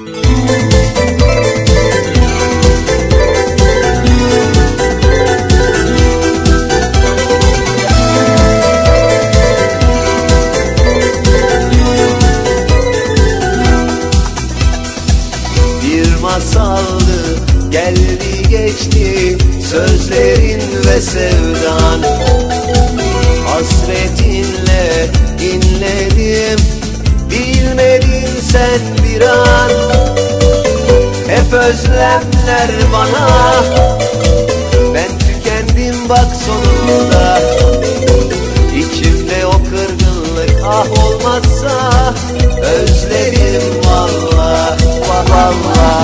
Masaldı, geldi geçti sözlerin ve sevdan. Hasretinle inledim, bilmedin sen bir an. Hep özlemler bana, ben tükendim bak sonunda. İçimde o kırgınlık ah olmazsa özledim valla, valla.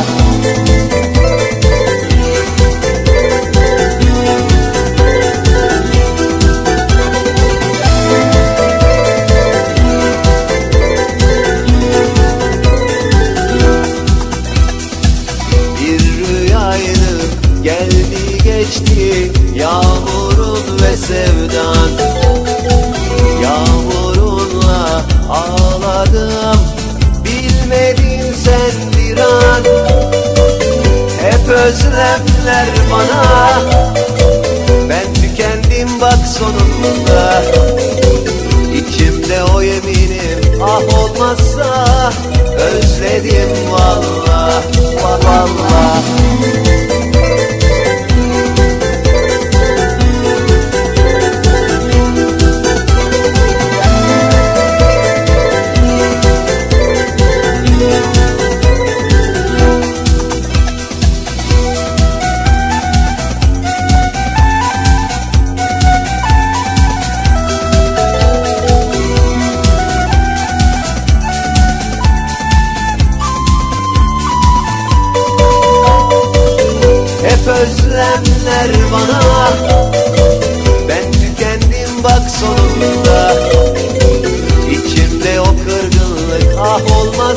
Bir rüyaydı, geldi geçti yağmurun ve sevdan. Yağmurunla ağladım, bilmedin sen bir an. Hep özlemler bana, ben tükendim bak sonunda. İçimde o yeminim ah olmazsa özledim valla, valla. Hep özlemler bana, ben tükendim bak sonunda. İçimde o kırgınlık ah olmaz